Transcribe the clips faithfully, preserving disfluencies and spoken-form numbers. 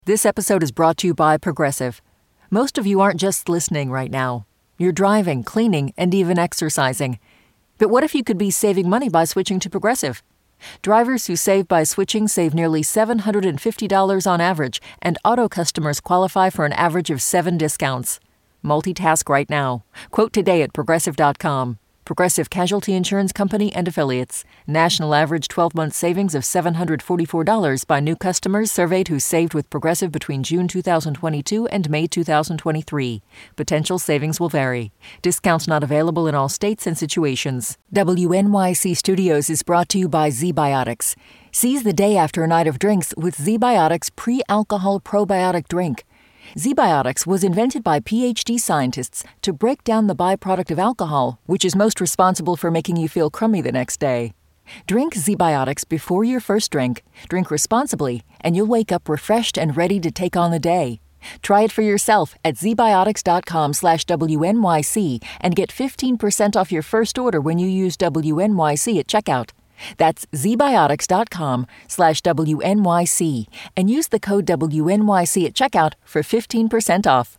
This episode is brought to you by Progressive. Most of you aren't just listening right now. You're driving, cleaning, and even exercising. But what if you could be saving money by switching to Progressive? Drivers who save by switching save nearly seven hundred fifty dollars on average, and auto customers qualify for an average of seven discounts. Multitask right now. Quote today at Progressive dot com. Progressive Casualty Insurance Company and Affiliates. National average twelve-month savings of seven hundred forty-four dollars by new customers surveyed who saved with Progressive between June two thousand twenty-two and May two thousand twenty-three. Potential savings will vary. Discounts not available in all states and situations. W N Y C Studios is brought to you by ZBiotics. Seize the day after a night of drinks with ZBiotics pre-alcohol probiotic drink. ZBiotics was invented by P H D scientists to break down the byproduct of alcohol, which is most responsible for making you feel crummy the next day. Drink ZBiotics before your first drink, drink responsibly, and you'll wake up refreshed and ready to take on the day. Try it for yourself at zbiotics.com slash WNYC and get fifteen percent off your first order when you use W N Y C at checkout. That's zbiotics.com slash WNYC and use the code W N Y C at checkout for fifteen percent off.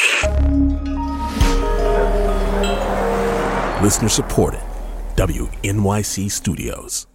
Listener supported. W N Y C Studios.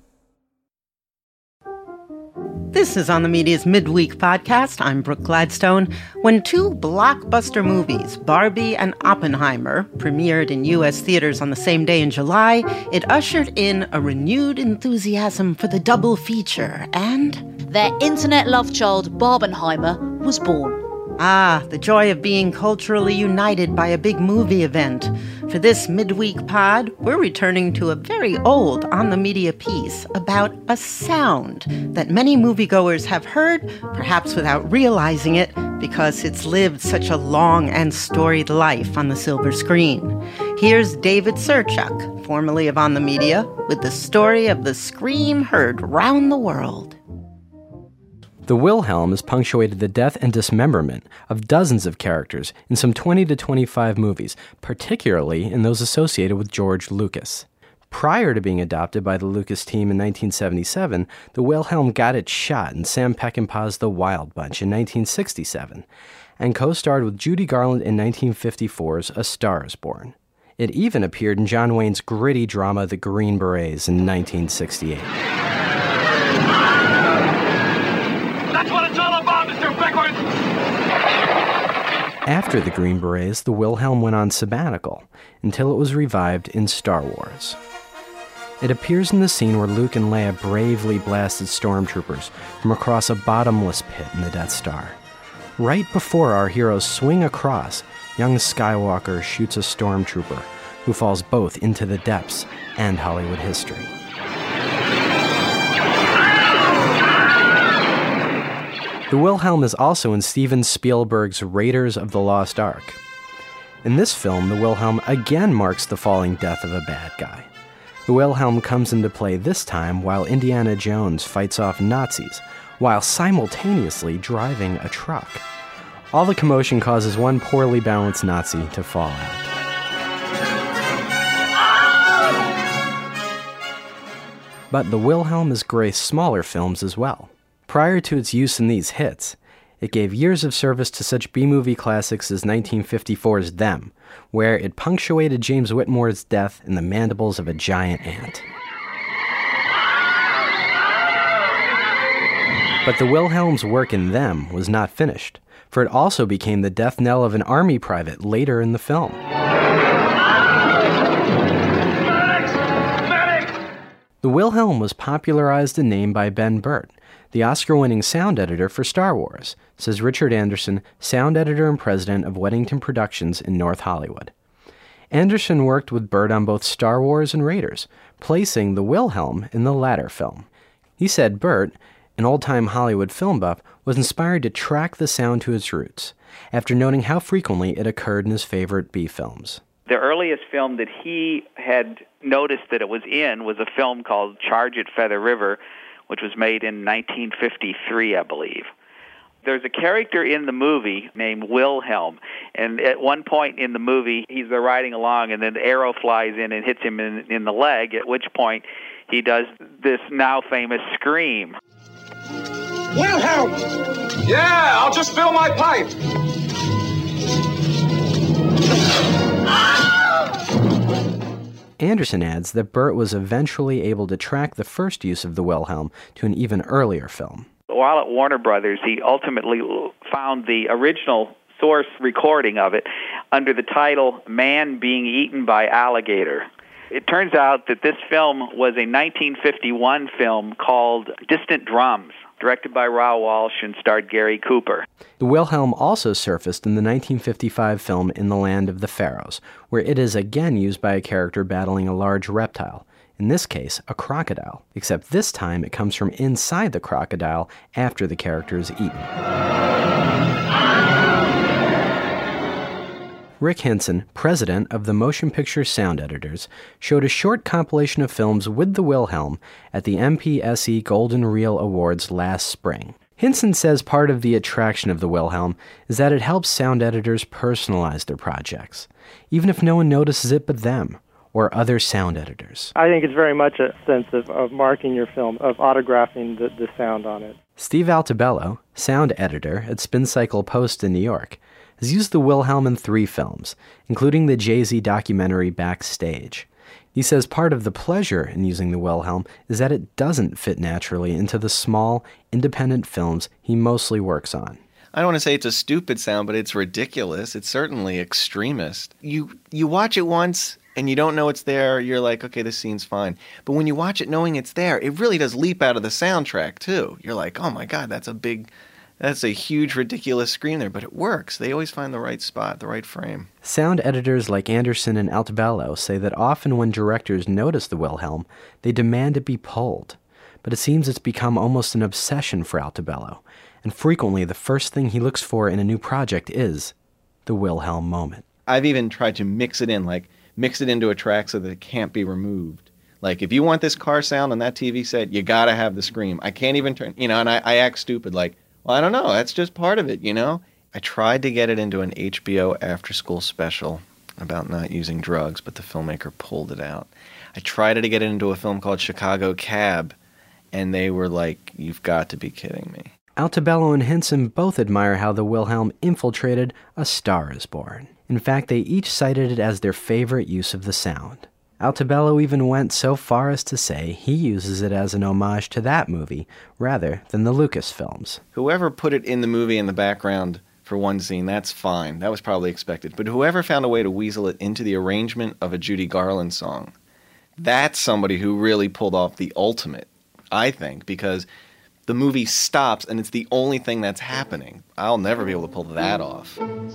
This is On the Media's Midweek Podcast. I'm Brooke Gladstone. When two blockbuster movies, Barbie and Oppenheimer, premiered in U S theaters on the same day in July, it ushered in a renewed enthusiasm for the double feature, and their internet love child, Barbenheimer, was born. Ah, the joy of being culturally united by a big movie event. For this midweek pod, we're returning to a very old On the Media piece about a sound that many moviegoers have heard, perhaps without realizing it, because it's lived such a long and storied life on the silver screen. Here's David Surchuk, formerly of On the Media, with the story of the scream heard round the world. The Wilhelm has punctuated the death and dismemberment of dozens of characters in some twenty to twenty-five movies, particularly in those associated with George Lucas. Prior to being adopted by the Lucas team in nineteen seventy-seven, the Wilhelm got its shot in Sam Peckinpah's The Wild Bunch in nineteen sixty-seven, and co-starred with Judy Garland in nineteen fifty-four's A Star is Born. It even appeared in John Wayne's gritty drama The Green Berets in nineteen sixty-eight. After the Green Berets, the Wilhelm went on sabbatical until it was revived in Star Wars. It appears in the scene where Luke and Leia bravely blasted stormtroopers from across a bottomless pit in the Death Star. Right before our heroes swing across, young Skywalker shoots a stormtrooper who falls both into the depths and Hollywood history. The Wilhelm is also in Steven Spielberg's Raiders of the Lost Ark. In this film, the Wilhelm again marks the falling death of a bad guy. The Wilhelm comes into play this time while Indiana Jones fights off Nazis, while simultaneously driving a truck. All the commotion causes one poorly balanced Nazi to fall out. But the Wilhelm has graced smaller films as well. Prior to its use in these hits, it gave years of service to such B-movie classics as nineteen fifty-four's Them, where it punctuated James Whitmore's death in the mandibles of a giant ant. But the Wilhelm's work in Them was not finished, for it also became the death knell of an army private later in the film. The Wilhelm was popularized and named by Ben Burtt, the Oscar-winning sound editor for Star Wars, says Richard Anderson, sound editor and president of Weddington Productions in North Hollywood. Anderson worked with Burtt on both Star Wars and Raiders, placing the Wilhelm in the latter film. He said Burtt, an old-time Hollywood film buff, was inspired to track the sound to its roots, after noting how frequently it occurred in his favorite B films. The earliest film that he had noticed that it was in was a film called Charge at Feather River, which was made in nineteen fifty-three, I believe. There's a character in the movie named Wilhelm, and at one point in the movie, he's there riding along, and then the arrow flies in and hits him in, in the leg, at which point he does this now famous scream. Wilhelm! Yeah, I'll just fill my pipe. Anderson adds that Burt was eventually able to track the first use of the Wilhelm to an even earlier film. While at Warner Brothers, he ultimately found the original source recording of it under the title Man Being Eaten by Alligator. It turns out that this film was a nineteen fifty-one film called Distant Drums, directed by Raoul Walsh and starred Gary Cooper. The Wilhelm also surfaced in the nineteen fifty-five film In the Land of the Pharaohs, where it is again used by a character battling a large reptile, in this case, a crocodile, except this time it comes from inside the crocodile after the character is eaten. Rick Hinson, president of the Motion Picture Sound Editors, showed a short compilation of films with the Wilhelm at the M P S E Golden Reel Awards last spring. Hinson says part of the attraction of the Wilhelm is that it helps sound editors personalize their projects, even if no one notices it but them, or other sound editors. I think it's very much a sense of, of marking your film, of autographing the, the sound on it. Steve Altobello, sound editor at Spin Cycle Post in New York, has used the Wilhelm in three films, including the Jay-Z documentary Backstage. He says part of the pleasure in using the Wilhelm is that it doesn't fit naturally into the small, independent films he mostly works on. I don't want to say it's a stupid sound, but it's ridiculous. It's certainly extremist. You you watch it once and you don't know it's there, you're like, okay, this scene's fine. But when you watch it knowing it's there, it really does leap out of the soundtrack, too. You're like, oh my God, that's a big... That's a huge, ridiculous scream there, but it works. They always find the right spot, the right frame. Sound editors like Anderson and Altobello say that often when directors notice the Wilhelm, they demand it be pulled. But it seems it's become almost an obsession for Altobello, and frequently the first thing he looks for in a new project is the Wilhelm moment. I've even tried to mix it in, like mix it into a track so that it can't be removed. Like, if you want this car sound on that T V set, you gotta have the scream. I can't even turn, you know, and I, I act stupid, like, well, I don't know. That's just part of it, you know? I tried to get it into an H B O after-school special about not using drugs, but the filmmaker pulled it out. I tried to get it into a film called Chicago Cab, and they were like, you've got to be kidding me. Altobello and Hinson both admire how the Wilhelm infiltrated A Star is Born. In fact, they each cited it as their favorite use of the sound. Altobello even went so far as to say he uses it as an homage to that movie rather than the Lucas films. Whoever put it in the movie in the background for one scene, that's fine. That was probably expected. But whoever found a way to weasel it into the arrangement of a Judy Garland song, that's somebody who really pulled off the ultimate, I think, because the movie stops and it's the only thing that's happening. I'll never be able to pull that off.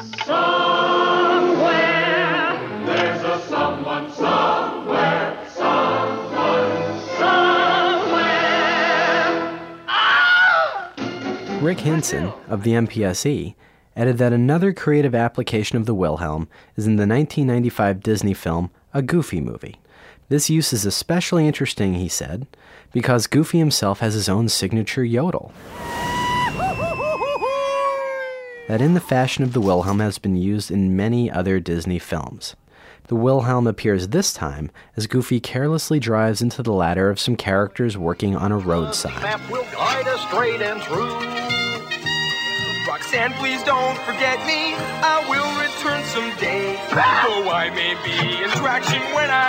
Somewhere there's a someone somewhere, someone somewhere. Ah! Rick Hinson of the M P S E added that another creative application of the Wilhelm is in the nineteen ninety-five Disney film A Goofy Movie. This use is especially interesting, he said, because Goofy himself has his own signature yodel. That in the fashion of the Wilhelm has been used in many other Disney films. The Wilhelm appears this time as Goofy carelessly drives into the ladder of some characters working on a roadside. Map will guide us straight and true. Roxanne, please don't forget me. I will return someday. Though I may be in traction when I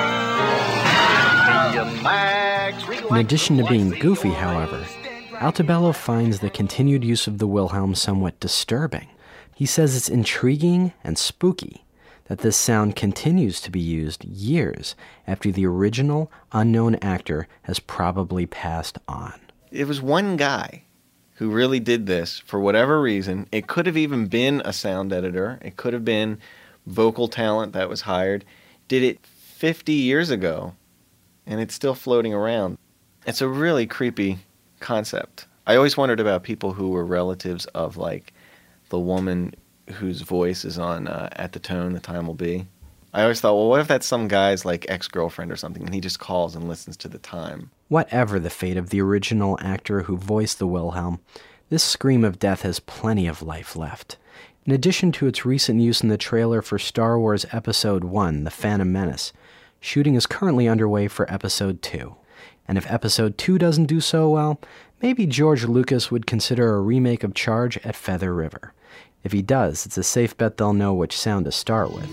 do. In addition to being goofy, however, Altobello finds the continued use of the Wilhelm somewhat disturbing. He says it's intriguing and spooky that this sound continues to be used years after the original unknown actor has probably passed on. It was one guy who really did this for whatever reason. It could have even been a sound editor. It could have been vocal talent that was hired. Did it fifty years ago, and it's still floating around. It's a really creepy concept. I always wondered about people who were relatives of, like, the woman whose voice is on uh, At the Tone, The Time Will Be. I always thought, well, what if that's some guy's, like, ex-girlfriend or something, and he just calls and listens to the time? Whatever the fate of the original actor who voiced the Wilhelm, this scream of death has plenty of life left. In addition to its recent use in the trailer for Star Wars Episode one, The Phantom Menace, shooting is currently underway for Episode two. And if Episode two doesn't do so well, maybe George Lucas would consider a remake of Charge at Feather River. If he does, it's a safe bet they'll know which sound to start with.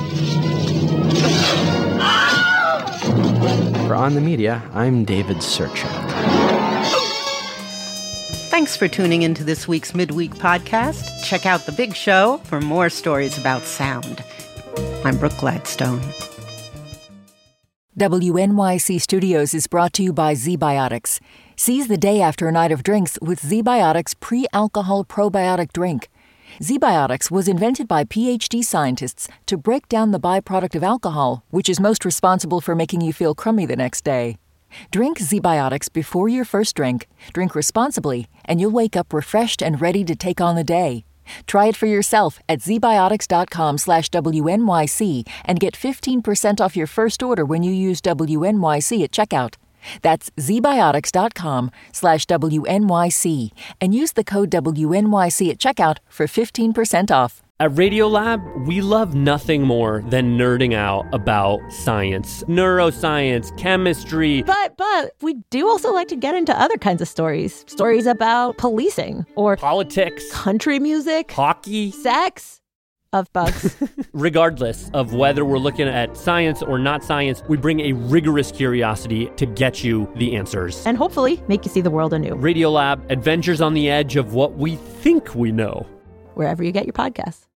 For On the Media, I'm David Serchock. Thanks for tuning into this week's Midweek podcast. Check out The Big Show for more stories about sound. I'm Brooke Gladstone. W N Y C Studios is brought to you by ZBiotics. Seize the day after a night of drinks with ZBiotics pre-alcohol probiotic drink. ZBiotics was invented by P H D scientists to break down the byproduct of alcohol, which is most responsible for making you feel crummy the next day. Drink ZBiotics before your first drink, drink responsibly, and you'll wake up refreshed and ready to take on the day. Try it for yourself at zbiotics.com slash WNYC and get fifteen percent off your first order when you use W N Y C at checkout. That's zbiotics.com slash WNYC and use the code W N Y C at checkout for fifteen percent off. At Radiolab, we love nothing more than nerding out about science, neuroscience, chemistry. But, but, we do also like to get into other kinds of stories. Stories about policing or politics, country music, hockey, sex, of bugs. Regardless of whether we're looking at science or not science, we bring a rigorous curiosity to get you the answers. And hopefully make you see the world anew. Radiolab, adventures on the edge of what we think we know. Wherever you get your podcasts.